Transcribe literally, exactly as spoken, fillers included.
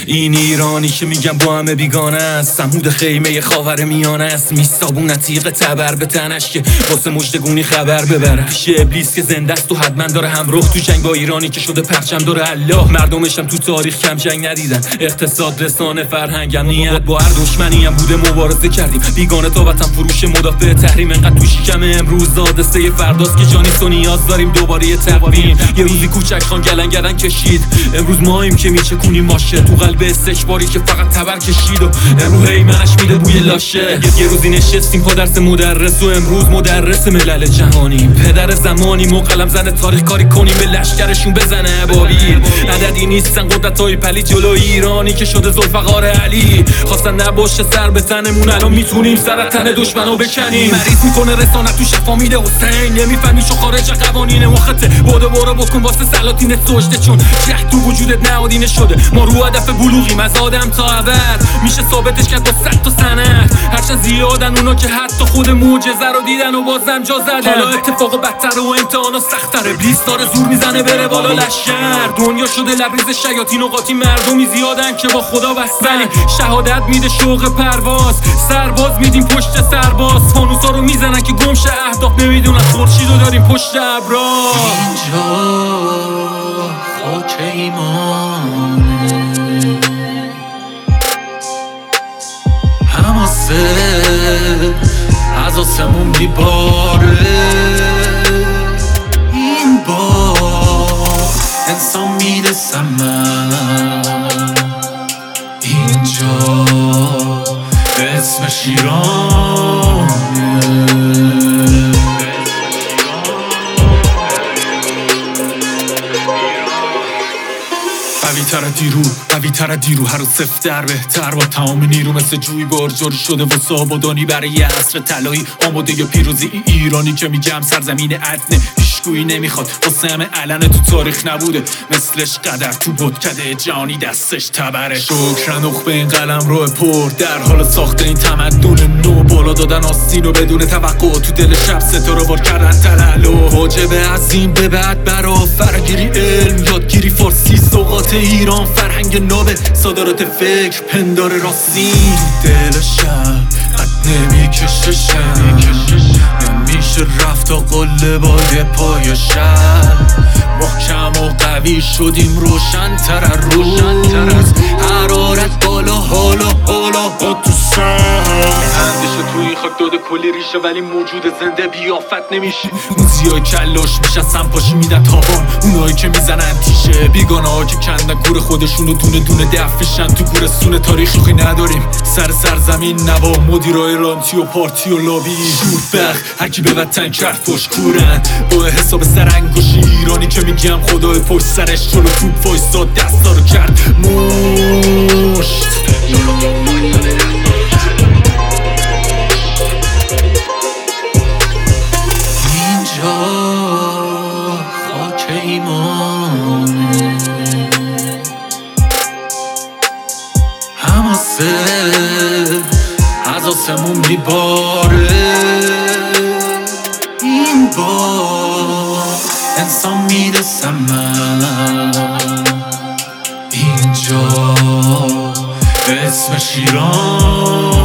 این ایرانی که میگم با همه بیگانه است، سمود خیمه خاور میانه است، میستابون تیغ تبر به تنش که واسه مجدگونی خبر ببره. پیش ابلیس که زنده است و حتما داره همراه تو جنگ با ایرانی که شده پرچم داره الله. مردمشم تو تاریخ کم جنگ ندیدن، اقتصاد رسانه فرهنگم نیت با هر دشمنی هم بوده مبارزه کردیم. بیگانه تا وطن فروش مدافع تحریم، انقدر تو شکم امروز حادثه فرداست که جانی تو نیاز داریم دوباره یه تقویم. یه روزی کوچک خان گلن گلن کشید، امروز ماییم که میچکونیم ماشه تو قلب استشباری که فقط تبر کشید و امروز ایمنش میده بوی لاشه. یه روزی نشستیم پا درس مدرس و امروز مدرس ملل جهانی. پدر زمانی و قلم زن تاریخ کاری کنیم به لشکرشون بزنه ابابیل. عددی نیستن قدرتای پلی جلو ایرانی که شده ذوالفقار علی. خواستن نباشه سر به تنمون، الان میتونیم سر تن دشمنو بکنیم. مریض میکنه رسانت تو شفا میده حسین، نمیفهمی شو خارج قوانین مخته. بودو برو بکن واسه سلاطین سجده، چون جهد تو وجودت نهادینه شده. ما رو هدف بلوغیم از آدم تا ابد، میشه ثابتش کرد با صد تا سند. هرچند زیادن اونا که حتی خود معجزه رو دیدن و بازم جا زدن. حالا اتفاق بدتر و امتحانا سخت‌تر، ابلیس داره زور میزنه بره بالا لشکر. دنیا شده لبریز شیاطین و قاطی، مردمی زیادن که با خدا بستن. شهادت میده شوق پرواز، سرباز میدیم پشت سرباز. فانوسا رو میزنن که گمشه اهداف، نمیدونن خورشیدو داریم پشت ابرا. اینجا خاک ایمانه، حماسه از آسمون بیباره. این بار انسان میده ثمر، اینجا اسم شیرانه. قوی تر دیرو، قوی تر دیرو، هر روز سفتر بهتر، با تمام نیرو مثل جوی بارجاری شده و آبادانی برای یه عصر طلایی. آماده یا پیروزی ای ایرانی که میگم سرزمین عدنه. پیشگویی نمیخواد واسه همه علن تو تاریخ نبوده، مثلش قدر تو بتکده جهانی دستش تبره. شکر نخبه این قلم رو پر در حال ساخته این تمدن نو. بالا دادن آستین و بدون توقع تو دل شب ستاره بار کردن تلالو. واجبه از این به بعد برا فرگیری علم، یادگیری فارسی، سوقات ایران، فرهنگ ناب، صادرات فکر، پندار راستین. دل شب قد نمیکشه شم، نمیشه رفت تا قلبای پای شب. محکم و قوی شدیم روشن تر از روز، حرارت بالا حالا حالا ها تو سر. اندشه توی خاک داده کلی ریشه ولی موجود زنده بیافت نمیشه. موزیای کلاش میشن سمپاشی میدن تاوان، اونایی که میزنن تیشه. بیگانه ها که کندن کور خودشونو دونه دونه دفشن تو گورستون تاریخ. شوخی نداریم سر سرزمین نوا، مدیرای رانتی و پارتی و لابی. شوربخ هرکی به وطن کرد پشت کورن، با حساب سرانگوشی ایرانی که میگم خدای پشت سرش جلو توپ وایساد دستا رو کرد مشت. اینجا خاک ایمانه، حماسه از آسمون میباره. این بار انسان میده ثمر، اینجا اسم شیران.